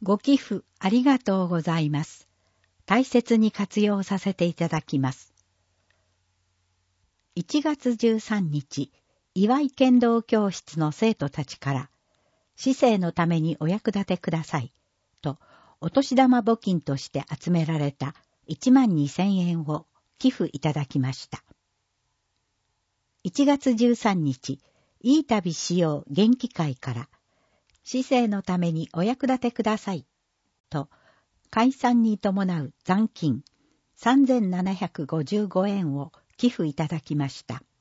ご寄付ありがとうございます。大切に活用させていただきます。1月13日、岩井剣道教室の生徒たちから、市政のためにお役立てください、と、お年玉募金として集められた12,000円を寄付いただきました。1月13日、いい旅しよう元気会から、市政のためにお役立てください、と、解散に伴う残金3,755円を寄付いただきました。